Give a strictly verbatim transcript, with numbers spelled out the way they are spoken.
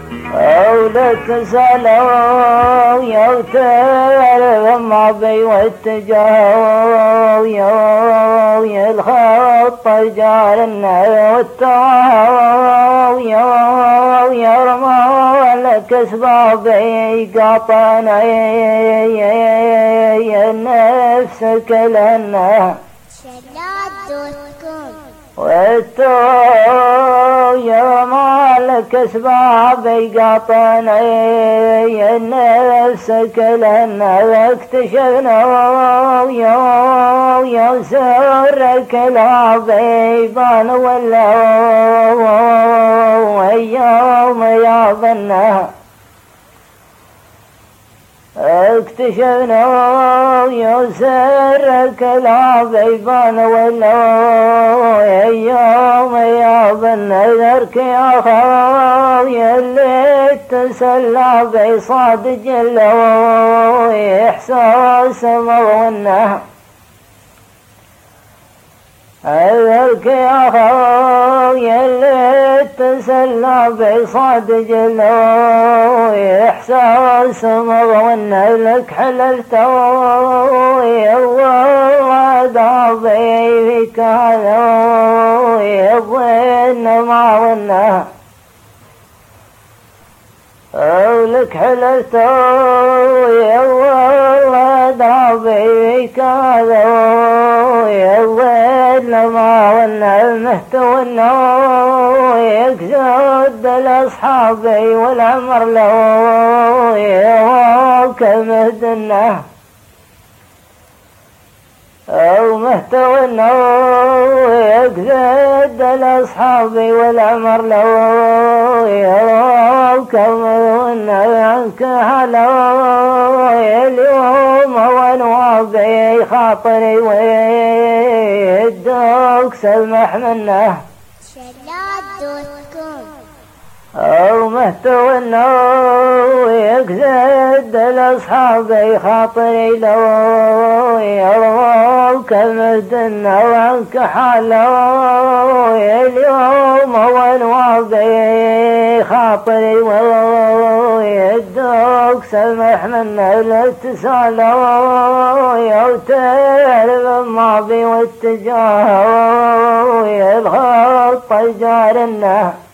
أو لا تسألوا يوتر ما بي واتجاهوا يا الخط جارنا والتواو يا رمال كسبابي قاطنا يا نفسك لنا واتو يا مالك اسبابي قاطنا يا نفسك لنا اكتشفنا يا يا سرك العبي بان ولا يوم يا ظنها اكتشفنا يا سرك العبيبان ولا يوم يا بن ذرك يا خاوي اللي تسلى بصاد جلو احساس مظنه ذرك يا خاوي اللي تسلى بصاد جلو احساس مظنه لك حللت والله ضابي فيك هذا الظن ما ظنه لك حللت والله ضابي فيك هذا الظن ما ظنه المهتو النو يكسد الأصحاب والأمر له كمهدنه أو مهتوى النو يكسد الأصحاب والأمر له كمهدنه عنك هلو اليوم ونوابي خاطري ويدوك سمح منه أو مهتوى النو يكسد الأصحاب خاطري لو يروك كمهدنا وعنك حلو اليوم ونوابي خاطري ويدوك سمح منه لا تسألوا يوتر الماضي والتجاه الخط جارنا